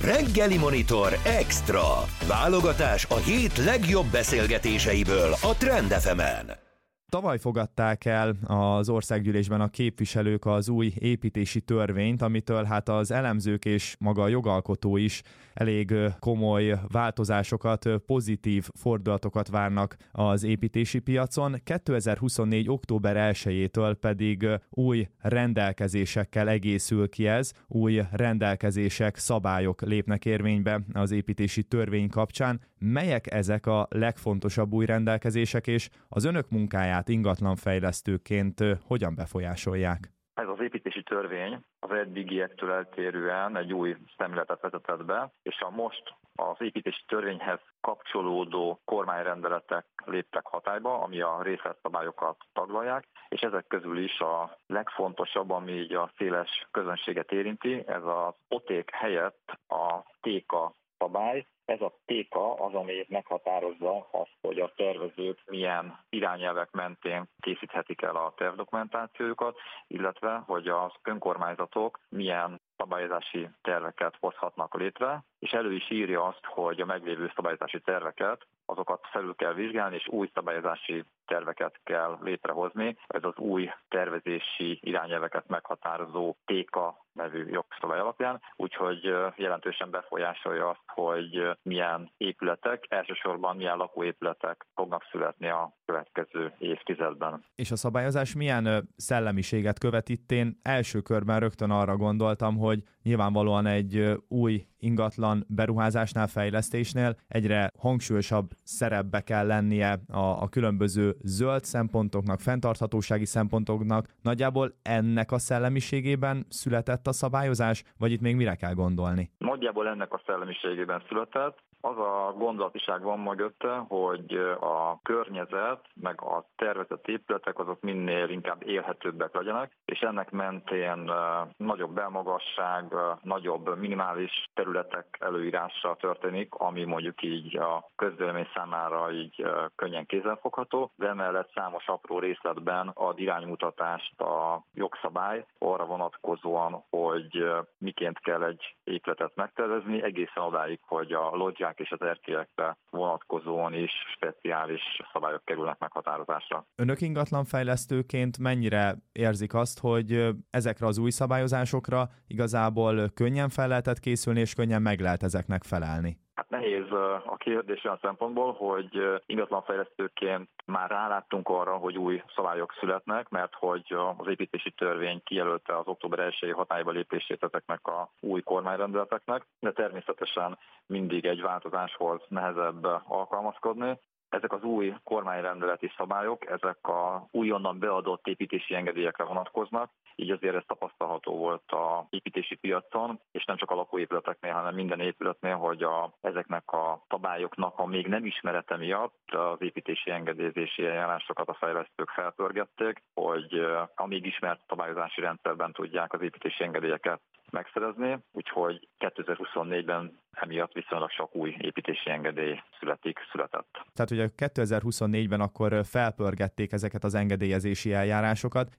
Reggeli Monitor Extra. Válogatás a hét legjobb beszélgetéseiből a Trend FM-en. Tavaly fogadták el az országgyűlésben a képviselők az új építési törvényt, amitől hát az elemzők és maga a jogalkotó is elég komoly változásokat, pozitív fordulatokat várnak az építési piacon. 2024. október 1-től pedig új rendelkezésekkel egészül ki ez, új rendelkezések, szabályok lépnek érvénybe az építési törvény kapcsán. Melyek ezek a legfontosabb új rendelkezések, és az önök munkáját ingatlanfejlesztőként hogyan befolyásolják? Ez az építési törvény az eddigiektől eltérően egy új szemléletet vezetett be, és a most az építési törvényhez kapcsolódó kormányrendeletek léptek hatályba, ami a részletszabályokat taglalják, és ezek közül is a legfontosabb, ami így a széles közönséget érinti, ez az OTÉK helyett a TÉKA szabály. Ez a TÉKA az, ami meghatározza azt, hogy a tervezők milyen irányelvek mentén készíthetik el a tervdokumentációjukat, illetve hogy az önkormányzatok milyen szabályozási terveket hozhatnak létre, és elő is írja azt, hogy a meglévő szabályozási terveket, azokat felül kell vizsgálni, és új szabályozási terveket kell létrehozni. Ez az új tervezési irányelveket meghatározó TÉKA nevű jogszabály alapján, úgyhogy jelentősen befolyásolja azt, hogy milyen épületek, elsősorban milyen lakóépületek fognak születni a következő évtizedben. És a szabályozás milyen szellemiséget követ itt? Én első körben rögtön arra gondoltam, hogy nyilvánvalóan egy új ingatlan beruházásnál, fejlesztésnél egyre hangsúlyosabb szerepbe kell lennie a különböző zöld szempontoknak, fenntarthatósági szempontoknak. Nagyjából ennek a szellemiségében született a szabályozás, vagy itt még mire kell gondolni? Nagyjából ennek a szellemiségében született. Az a gondolatiság van mögötte, hogy a környezet, meg a tervezett épületek azok minél inkább élhetőbbek legyenek, és ennek mentén nagyobb belmagasság, nagyobb minimális területek előírása történik, ami mondjuk így a közvélemény számára így könnyen kézzelfogható, de emellett számos apró részletben ad iránymutatást a jogszabály arra vonatkozóan, hogy miként kell egy épületet megtervezni, egészen odáig, hogy a lodzsák és az erkélyekre vonatkozóan is speciális szabályok kerülnek meghatározásra. Önök ingatlanfejlesztőként mennyire érzik azt, hogy ezekre az új szabályozásokra igazából könnyen fel lehetett készülni, és könnyen meg lehet ezeknek felelni? Hát nehéz a kérdés olyan szempontból, hogy ingatlanfejlesztőként már ráláttunk arra, hogy új szabályok születnek, mert hogy az építési törvény kijelölte az október 1-i hatályba lépését ezeknek a új kormányrendeleteknek, de természetesen mindig egy változáshoz nehezebb alkalmazkodni. Ezek az új kormányrendeleti szabályok, ezek a újonnan beadott építési engedélyekre vonatkoznak, így azért ez tapasztalható volt az építési piacon, és nem csak a lakóépületeknél, hanem minden épületnél, hogy ezeknek a szabályoknak a még nem ismerete miatt az építési engedélyezési eljárásokat a fejlesztők felpörgették, hogy a még ismert szabályozási rendszerben tudják az építési engedélyeket megszerezni, úgyhogy 2024-ben emiatt viszonylag sok új építési engedély született. Tehát ugye 2024-ben akkor felpörgették ezeket az engedélyezési eljárásokat.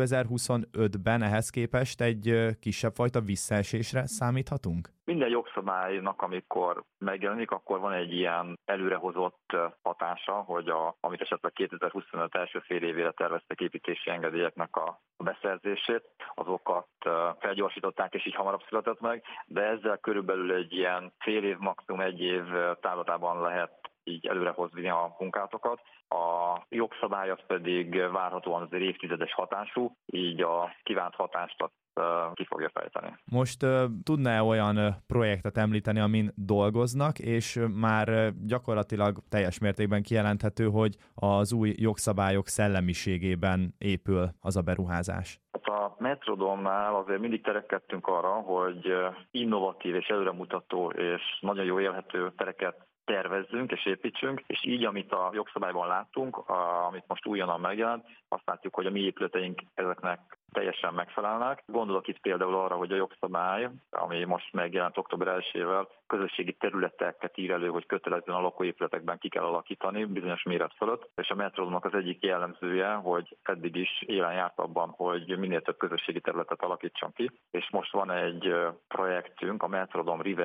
2025-ben ehhez képest egy kisebb fajta visszaesésre számíthatunk? Minden jogszabálynak, amikor megjelenik, akkor van egy ilyen előrehozott hatása, hogy amit esetleg 2025 első fél évére terveztek építési engedélyeknek a beszerzését, azokat felgyorsították, és így hamarabb született meg, de ezzel körülbelül egy ilyen fél év, maximum egy év távlatában lehet így előrehozni a munkátokat. A jogszabály az pedig várhatóan azért évtizedes hatású, így a kívánt hatást ki fogja fejteni. Most tudná olyan projektet említeni, amin dolgoznak, és már gyakorlatilag teljes mértékben kijelenthető, hogy az új jogszabályok szellemiségében épül az a beruházás? A Metrodomnál azért mindig terekedtünk arra, hogy innovatív és előremutató és nagyon jó élhető tereket tervezzünk és építsünk, és így, amit a jogszabályban láttunk, amit most újonnan megjelent, azt látjuk, hogy a mi épületeink ezeknek teljesen megfelelnek. Gondolok itt például arra, hogy a jogszabály, ami most megjelent október 1-ével, közösségi területeket ír elő, hogy kötelezően a lakóépületekben ki kell alakítani bizonyos méret fölött, és a Metrodomnak az egyik jellemzője, hogy eddig is élen járt abban, hogy minél több közösségi területet alakítson ki, és most van egy projektünk, a Metrodom River,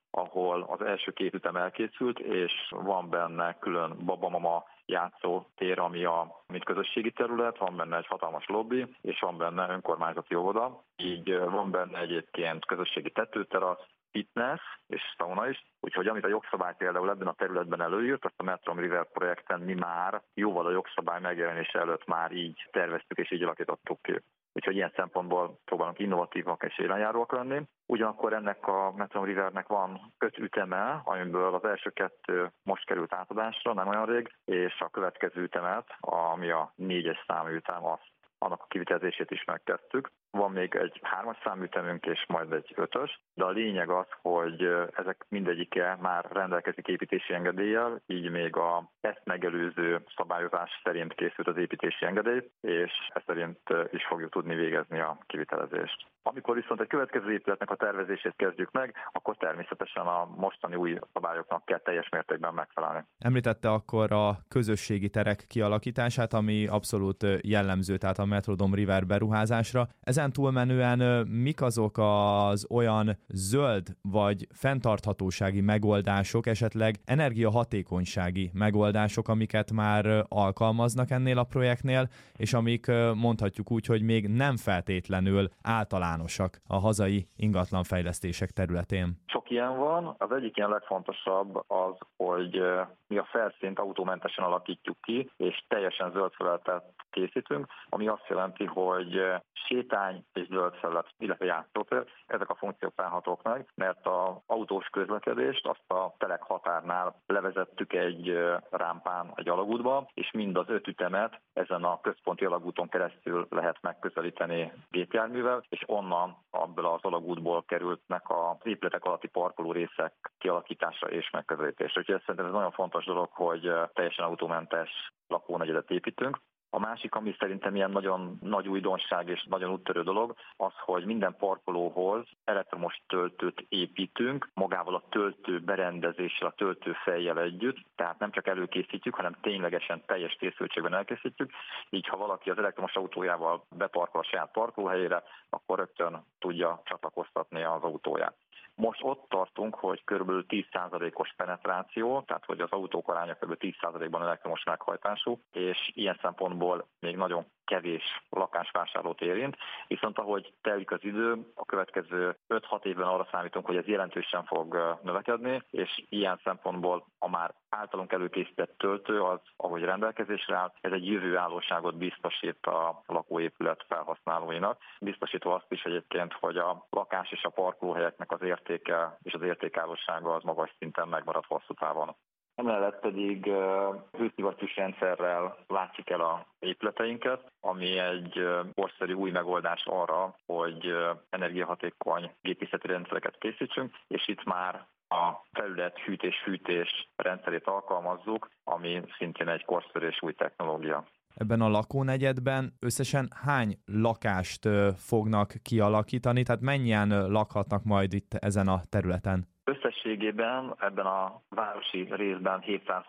ahol az első 2 ütem elkészült, és van benne külön babamama játszótér, mint közösségi terület, van benne egy hatalmas lobby, és van benne önkormányzati óvoda. Így van benne egyébként közösségi tetőterasz, fitness és sauna is, úgyhogy amit a jogszabály például ebben a területben előírt, azt a Metro River projekten mi már jóval a jogszabály megjelenése előtt már így terveztük és így alakítottuk ki. Úgyhogy ilyen szempontból próbálunk innovatívak és élenjáróak lenni. Ugyanakkor ennek a Metro Rivernek van 5 üteme, amiből az első 2 most került átadásra, nem olyan rég, és a következő ütemet, ami a 4-es számú ütem, annak a kivitelezését is megkezdtük. Van még egy 3-as számú ütemünk és majd egy 5-ös, de a lényeg az, hogy ezek mindegyike már rendelkezik építési engedéllyel, így még ezt megelőző szabályozás szerint készült az építési engedély, és ez szerint is fogjuk tudni végezni a kivitelezést. Amikor viszont egy következő épületnek a tervezését kezdjük meg, akkor természetesen a mostani új szabályoknak kell teljes mértékben megfelelni. Említette akkor a közösségi terek kialakítását, ami abszolút jellemző, tehát a Metrodom River beruházásra. Ezen túlmenően mik azok az olyan zöld vagy fenntarthatósági megoldások, esetleg energiahatékonysági megoldások, amiket már alkalmaznak ennél a projektnél, és amik mondhatjuk úgy, hogy még nem feltétlenül általánosak a hazai ingatlanfejlesztések területén? Sok ilyen van. Az egyik ilyen legfontosabb az, hogy mi a felszínt autómentesen alakítjuk ki, és teljesen zöld felületet készítünk, ami azt jelenti, hogy sétány és zöld felület, illetve játszótér, ezek a funkciók felhatók meg, mert az autós közlekedést azt a telek határnál levezettük egy rámpán, egy alagútba, és mind az 5 ütemet ezen a központi alagúton keresztül lehet megközelíteni gépjárművel, és onnan abból az alagútból kerültnek az épületek alatti parkoló részek kialakításra és megközelítésre. Úgyhogy szerintem ez nagyon fontos dolog, hogy teljesen autómentes lakónegyedet építünk. A másik, ami szerintem ilyen nagyon nagy újdonság és nagyon úttörő dolog, az, hogy minden parkolóhoz elektromos töltőt építünk, magával a töltő berendezéssel, a töltőfejjel együtt, tehát nem csak előkészítjük, hanem ténylegesen teljes készültségben elkészítjük, így ha valaki az elektromos autójával beparkol a saját parkolóhelyére, akkor rögtön tudja csatlakoztatni az autóját. Most ott tartunk, hogy kb. 10%-os penetráció, tehát hogy az autók aránya kb. 10%-ban elektromos meghajtású, és ilyen szempontból még nagyon kevés lakásvásárlót érint, viszont ahogy telik az idő, a következő 5-6 évben arra számítunk, hogy ez jelentősen fog növekedni, és ilyen szempontból a már általunk előkészített töltő az, ahogy rendelkezésre áll, ez egy jövőállóságot biztosít a lakóépület felhasználóinak. Biztosítva azt is egyébként, hogy a lakás és a parkolóhelyeknek az értéke és az értékállósága az magas szinten megmarad hosszú távon. Emellett pedig hőszivattyús rendszerrel látjuk el a épületeinket, ami egy korszerű új megoldás arra, hogy energiahatékony gépészeti rendszereket készítsünk, és itt már a felület hűtés-fűtés rendszerét alkalmazzuk, ami szintén egy korszerű és új technológia. Ebben a lakónegyedben összesen hány lakást fognak kialakítani, tehát mennyien lakhatnak majd itt ezen a területen? Összességében ebben a városi részben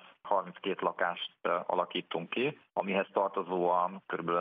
732 lakást alakítunk ki, amihez tartozóan kb.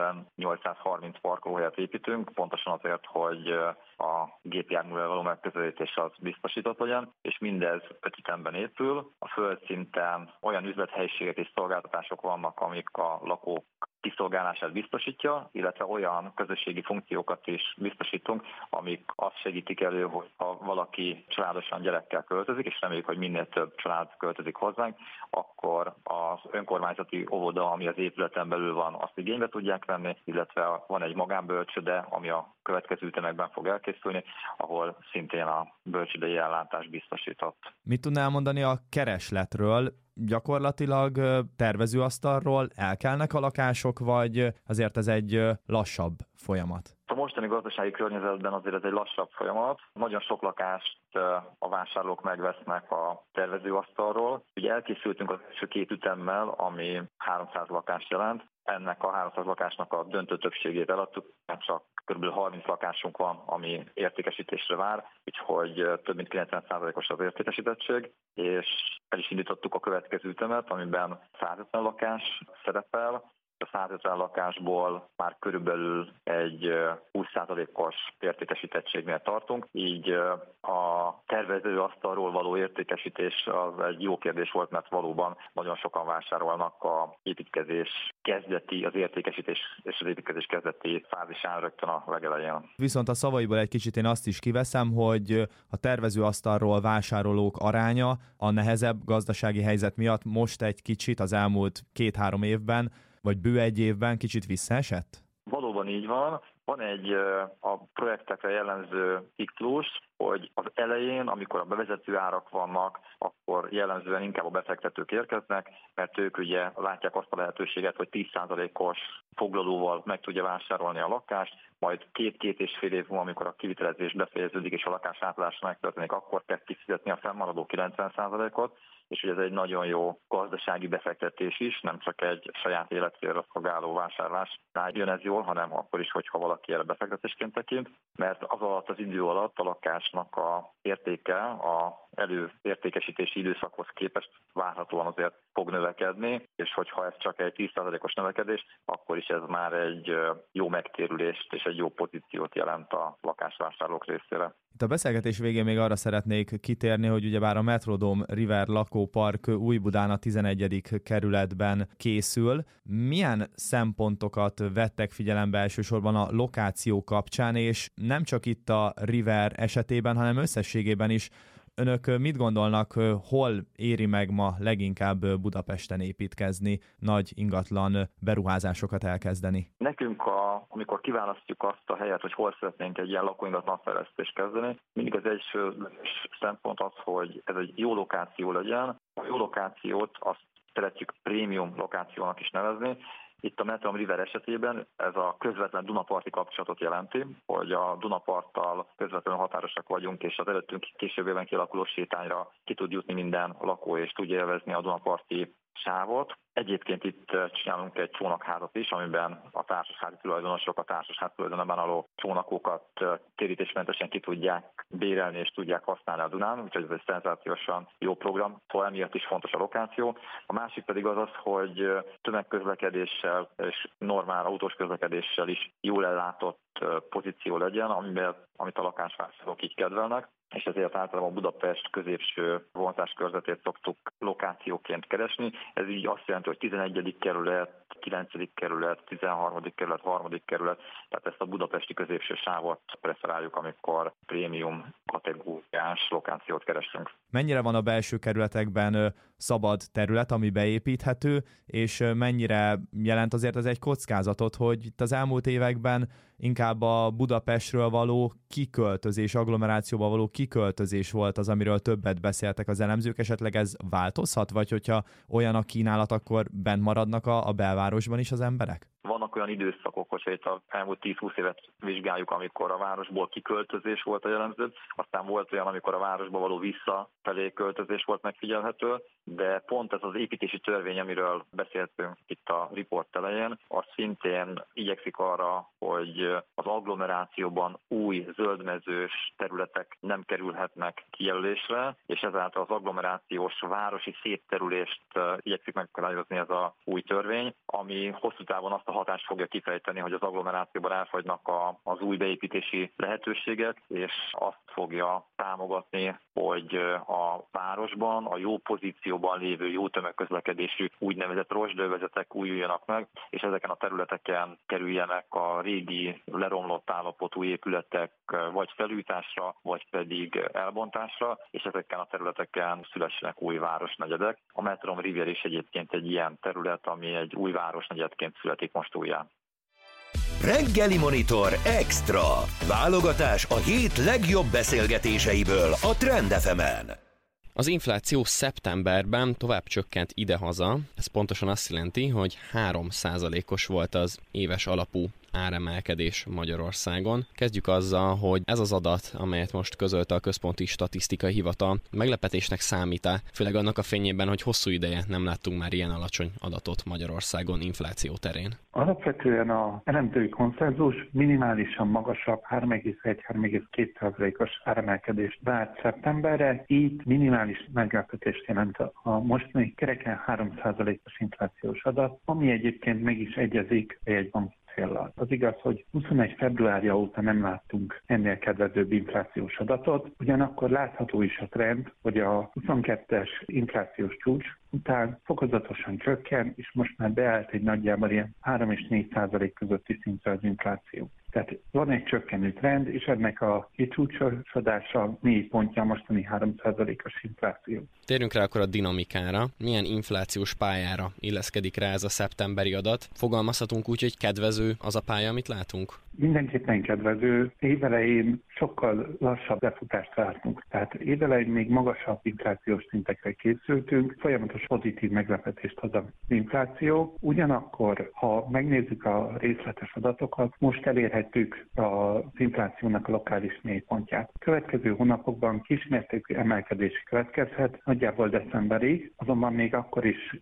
830 parkolóhelyet építünk, pontosan azért, hogy a gépjárművel való megközelítés az biztosított legyen, és mindez 5 ütemben épül. A földszinten olyan üzlethelyiségek és szolgáltatások vannak, amik a lakók kiszolgálását biztosítja, illetve olyan közösségi funkciókat is biztosítunk, amik azt segítik elő, hogy ha valaki családosan gyerekkel költözik, és reméljük, hogy minél több család költözik hozzánk, akkor az önkormányzati óvoda, ami az épületen belül van, azt igénybe tudják venni, illetve van egy magánbölcsőde, ami a következő ütemekben fog elkészülni, ahol szintén a bölcsődei ellátás biztosított. Mit tudnál mondani a keresletről? Gyakorlatilag tervezőasztalról elkelnek a lakások, vagy azért ez egy lassabb folyamat? A mostani gazdasági környezetben azért ez egy lassabb folyamat. Nagyon sok lakást a vásárlók megvesznek a tervezőasztalról. Ugye elkészültünk az első 2 ütemmel, ami 300 lakást jelent. Ennek a 300 lakásnak a döntő többségét eladtuk, csak kb. 30 lakásunk van, ami értékesítésre vár, úgyhogy több mint 90%-os az értékesítettség, és el is indítottuk a következő ütemet, amiben 150 lakás szerepel, A 150 lakásból már körülbelül egy 20%-os értékesítettségnél tartunk, így a tervezőasztalról való értékesítés az egy jó kérdés volt, mert valóban nagyon sokan vásárolnak az értékesítés és az építkezés kezdeti fázisán rögtön a legelején. Viszont a szavaiból egy kicsit én azt is kiveszem, hogy a tervezőasztalról vásárolók aránya a nehezebb gazdasági helyzet miatt most egy kicsit az elmúlt 2-3 évben, vagy bő egy évben kicsit visszaesett? Valóban így van. Van egy a projektekre jellemző ciklus, hogy az elején, amikor a bevezető árak vannak, akkor jellemzően inkább a befektetők érkeznek, mert ők ugye látják azt a lehetőséget, hogy 10%-os foglalóval meg tudja vásárolni a lakást, majd 2-2,5 év múlva, amikor a kivitelezés befejeződik és a lakás átlása megtörténik, akkor kell kifizetni a fennmaradó 90%-ot, és ugye ez egy nagyon jó gazdasági befektetés is, nem csak egy saját életcélra szolgáló vásárlásnál jön ez jól, hanem akkor is, hogyha valaki erre befektetésként tekint, mert az alatt az idő alatt a lakásnak a értéke a előértékesítési időszakhoz képest várhatóan azért fog növekedni, és hogyha ez csak egy 10%-os növekedés, akkor is ez már egy jó megtérülést és egy jó pozíciót jelent a lakásvásárlók részére. Itt a beszélgetés végén még arra szeretnék kitérni, hogy ugyebár a Metrodome River lakópark Újbudán a 11. kerületben készül. Milyen szempontokat vettek figyelembe elsősorban a lokáció kapcsán, és nem csak itt a River esetében, hanem összességében is? Önök mit gondolnak, hol éri meg ma leginkább Budapesten építkezni, nagy ingatlan beruházásokat elkezdeni? Nekünk, amikor kiválasztjuk azt a helyet, hogy hol szeretnénk egy ilyen lakóingatlan fejlesztést kezdeni, mindig az első szempont az, hogy ez egy jó lokáció legyen. A jó lokációt azt szeretjük prémium lokációnak is nevezni. Itt a Metrodome River esetében ez a közvetlen dunaparti kapcsolatot jelenti, hogy a Dunaparttal közvetlenül határosak vagyunk, és az előttünk későbbében kialakuló sétányra ki tud jutni minden lakó, és tudja élvezni a dunaparti sávot. Egyébként itt csinálunk egy csónakházat is, amiben a társasházi tulajdonosok a társasház tulajdonában álló csónakokat térítésmentesen ki tudják bérelni és tudják használni a Dunán, úgyhogy ez egy szenzációsan jó program, szóval emiatt is fontos a lokáció. A másik pedig az, hogy tömegközlekedéssel és normál autós közlekedéssel is jól ellátott pozíció legyen, amit a lakásvásárlók így kedvelnek, és ezért általában Budapest középső vonzáskörzetét szoktuk lokációként keresni. Ez így azt jelenti, hogy 11. kerület, 9. kerület, 13. kerület, 3. kerület, tehát ezt a budapesti középső sávot preferáljuk, amikor prémium kategóriás lokációt keresünk. Mennyire van a belső kerületekben szabad terület, ami beépíthető, és mennyire jelent azért ez egy kockázatot, hogy itt az elmúlt években inkább a Budapestről való kiköltözés, agglomerációba való kiköltözés volt az, amiről többet beszéltek az elemzők, esetleg ez változhat, vagy hogyha olyan a kínálat, akkor bent maradnak a belvárosban is az emberek? Vannak olyan időszakok, hogyha itt az elmúlt 10-20 évet vizsgáljuk, amikor a városból kiköltözés volt a jellemző, aztán volt olyan, amikor a városba való visszafelé költözés volt megfigyelhető, de pont ez az építési törvény, amiről beszéltünk itt a riport elején, az szintén igyekszik arra, hogy az agglomerációban új zöldmezős területek nem kerülhetnek kijelölésre, és ezáltal az agglomerációs városi szétterülést igyekszik megakadályozni ez a új törvény, ami hosszú távon azt a hatást fogja kifejteni, hogy az agglomerációban elfogynak az új beépítési lehetőségek, és azt fogja támogatni, hogy a városban a jó pozícióban lévő jó tömegközlekedésű úgynevezett rozsdövezetek újuljanak meg, és ezeken a területeken kerüljenek a régi leromlott állapotú épületek vagy felújításra, vagy pedig elbontásra, és ezeken a területeken szülessenek új városnegyedek. A Metrodome River is egyébként egy ilyen terület, ami egy új városnegyedként születik most újjá. Reggeli Monitor Extra. Válogatás a hét legjobb beszélgetéseiből a Trend FM-en. Az infláció szeptemberben tovább csökkent idehaza, ez pontosan azt jelenti, hogy 3%-os volt az éves alapú áremelkedés Magyarországon. Kezdjük azzal, hogy ez az adat, amelyet most közölte a Központi Statisztikai Hivatal, meglepetésnek számít-e, főleg annak a fényében, hogy hosszú ideje nem láttunk már ilyen alacsony adatot Magyarországon infláció terén? Alapvetően az elemzői konszenzus minimálisan magasabb 3,1-3,2%-os áremelkedést várt szeptemberre, így minimális meglepetést jelent a mostani kereken 3%-os inflációs adat, ami egyébként meg is egyezik a jegybanki céllal. Az igaz, hogy 21. februárja óta nem láttunk ennél kedvezőbb inflációs adatot, ugyanakkor látható is a trend, hogy a 22-es inflációs csúcs után fokozatosan csökken, és most már beállt egy nagyjából ilyen 3 és 4% közötti szintre az infláció. Tehát van egy csökkenő trend, és ennek a kicsúcsosodása 4 pontja a mostani 3%-os infláció. Térjünk rá akkor a dinamikára. Milyen inflációs pályára illeszkedik rá ez a szeptemberi adat? Fogalmazhatunk úgy, hogy kedvező az a pálya, amit látunk? Mindenképpen kedvező. Évelején sokkal lassabb lefutást vártunk. Tehát évelején még magasabb inflációs szintekre készültünk, folyamatos pozitív meglepetést hoz az infláció. Ugyanakkor, ha megnézzük a részletes adatokat, most elérhetjük az inflációnak a lokális mélypontját. Következő hónapokban kismértékű emelkedés következhet, nagyjából decemberig, azonban még akkor is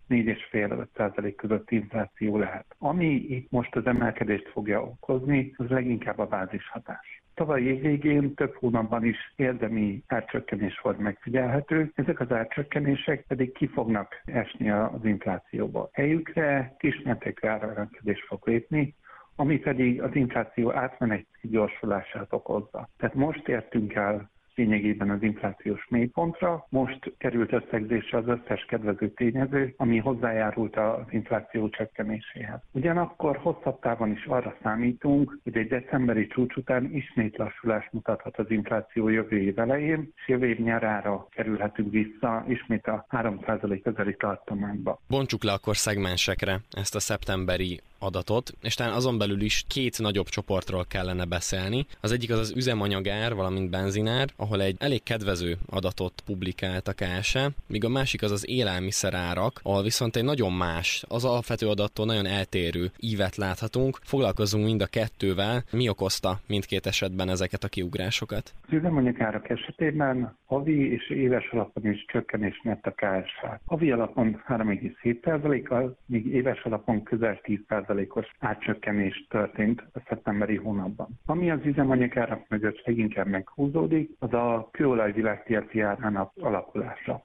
4,5-5% közötti infláció lehet. Ami itt most az emelkedést fogja okozni, az leginkább a bázishatás. Tavaly év végén több hónapban is érdemi árcsökkenés volt megfigyelhető, ezek az árcsökkenések pedig ki fognak esni az inflációba. Helyükre kismértékű áremelkedés fog lépni, ami pedig az infláció átmeneti gyorsulását okozza. Tehát most értünk el lényegében az inflációs mélypontra. Most került összegzésre az összes kedvező tényező, ami hozzájárult az infláció csökkenéséhez. Ugyanakkor hosszabb távon is arra számítunk, hogy egy decemberi csúcs után ismét lassulást mutathat az infláció jövő év elején, és jövő év nyarára kerülhetünk vissza ismét a 3% közeli tartományba. Bontsuk le akkor szegmensekre ezt a szeptemberi adatot, és talán azon belül is 2 nagyobb csoportról kellene beszélni. Az egyik az üzemanyagár, valamint benzinár, ahol egy elég kedvező adatot publikált a KSE, míg a másik az élelmiszerárak, ahol viszont egy nagyon más, az alapvető adattól nagyon eltérő ívet láthatunk. Foglalkozunk mind a kettővel. Mi okozta mindkét esetben ezeket a kiugrásokat? Az üzemanyagárak esetében havi és éves alapon is csökkenés mért a KSH. Havi alapon 3,7%-kal, míg éves alapon közel 10%-os átcsökkenés történt a szeptemberi hónapban. Ami az üzemanyagárak mögött leginkább meghúzódik, az a kőolaj világpiaci árának alakulása.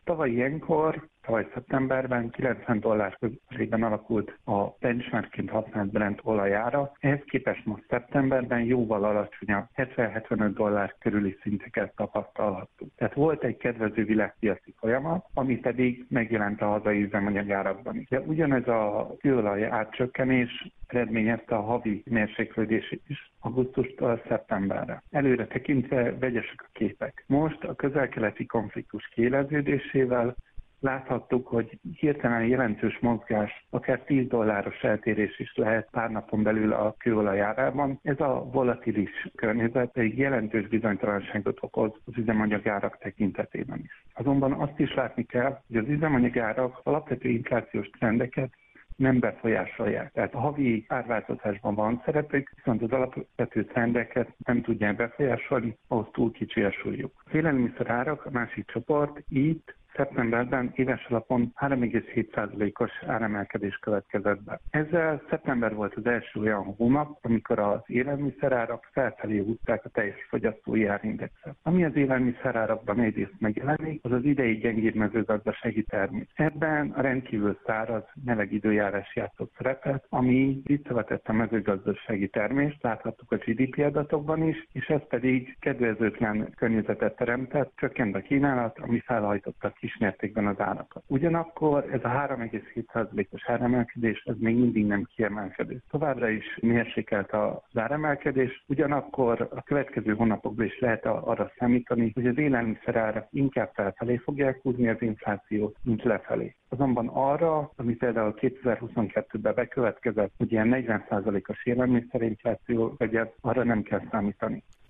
Tavaly szeptemberben $90 körében alakult a benchmarkként használt Brent olajára, ehhez képest most szeptemberben jóval alacsonyabb, $70-75 körüli szinteket tapasztalhattuk. Tehát volt egy kedvező világpiaci folyamat, ami pedig megjelent a hazai üzemanyagárakban is. De ugyanez a kőolaj átcsökkenés eredményezte a havi mérséklődését is augusztustól szeptemberre. Előre tekintve vegyesek a képek. Most a közel-keleti konfliktus kiéleződésével láthattuk, hogy hirtelen jelentős mozgás, akár $10 eltérés is lehet pár napon belül a kőolaj árában. Ez a volatilis környezet egy jelentős bizonytalanságot okoz az üzemanyagárak tekintetében is. Azonban azt is látni kell, hogy az üzemanyagárak alapvető inflációs trendeket nem befolyásolják. Tehát a havi árváltozásban van szerepük, viszont az alapvető trendeket nem tudják befolyásolni, ahhoz túl kicsi a súlyuk. Az élelmiszerárak, a másik csoport, itt szeptemberben éves alapon 3,7%-os áremelkedés következett be. Ezzel szeptember volt az első olyan hónap, amikor az élelmiszerárak felfelé húzták a teljes fogyasztói árindexet. Ami az élelmiszerárakban egyrészt megjelenik, az az idei gyengébb mezőgazdasági termés. Ebben a rendkívül száraz, meleg időjárás játszott szerepet, ami visszavetett a mezőgazdasági termést, láthattuk a GDP adatokban is, és ez pedig kedvezőtlen környezetet teremtett, csökkent a kínálat, ami felhajtotta kismértékben az árakat. Ugyanakkor ez a 3,7%-os áremelkedés, ez még mindig nem kiemelkedő. Továbbra is mérsékelt az áremelkedés, ugyanakkor a következő hónapokban is lehet arra számítani, hogy az élelmiszerárak inkább felfelé fogják húzni az inflációt, mint lefelé. Azonban arra, ami például 2022-ben bekövetkezett, hogy ilyen 40%-os élelmiszerinfláció legyen, arra nem kell számítani.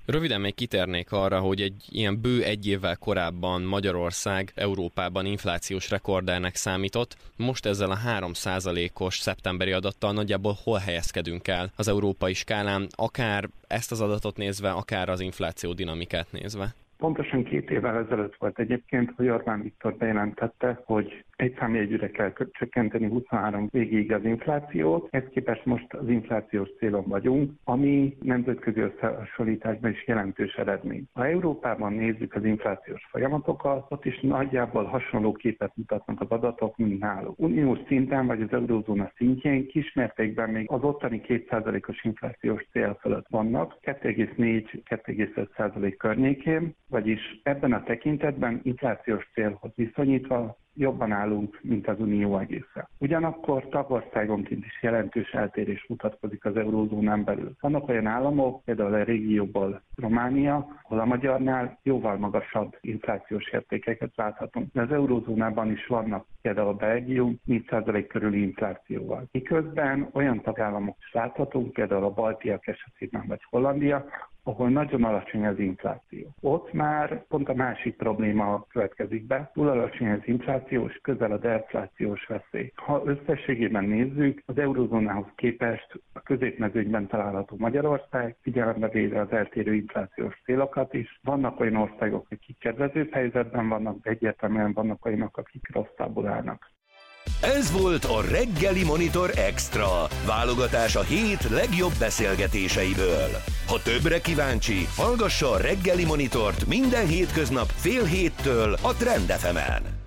Röviden még kitérnék arra, hogy egy ilyen bő egy évvel korábban Magyarország Európában inflációs rekordernek számított. Most ezzel a 3%-os szeptemberi adattal nagyjából hol helyezkedünk el az európai skálán, akár ezt az adatot nézve, akár az infláció dinamikát nézve? Pontosan 2 évvel ezelőtt volt egyébként, hogy Orbán Viktor bejelentette, hogy egy számjegyűre kell csökkenteni 23 végéig az inflációt. Ezt képest most az inflációs célon vagyunk, ami nemzetközi összehasonlításban is jelentős eredmény. Ha Európában nézzük az inflációs folyamatokat, ott is nagyjából hasonló képet mutatnak az adatok, mint náluk. Uniós szinten vagy az eurózóna szintjén kismértékben még az ottani 2%-os inflációs cél fölött vannak, 2,4-2,5% környékén, vagyis ebben a tekintetben inflációs célhoz viszonyítva jobban állunk, mint az Unió egészen. Ugyanakkor tagországonként is jelentős eltérés mutatkozik az eurózónán belül. Vannak olyan államok, például a régióból Románia, ahol a magyarnál jóval magasabb inflációs értékeket láthatunk. De az eurózónában is vannak, például a Belgium 4% körüli inflációval. Miközben olyan tagállamok is láthatunk, például a baltiak esetében vagy Hollandia, ahol nagyon alacsony az infláció. Ott már pont a másik probléma következik be, túl alacsony az inflációs, közel a deflációs veszély. Ha összességében nézzük, az eurózónához képest a középmezőnyben található Magyarország, figyelembe véve az eltérő inflációs célokat is. Vannak olyan országok, akik kedvezőbb helyzetben vannak, de egyértelműen vannak olyanok, akik rosszabbul állnak. Ez volt a Reggeli Monitor Extra, válogatás a hét legjobb beszélgetéseiből. Ha többre kíváncsi, hallgassa a Reggeli Monitort minden hétköznap fél héttől a Trend FM-en.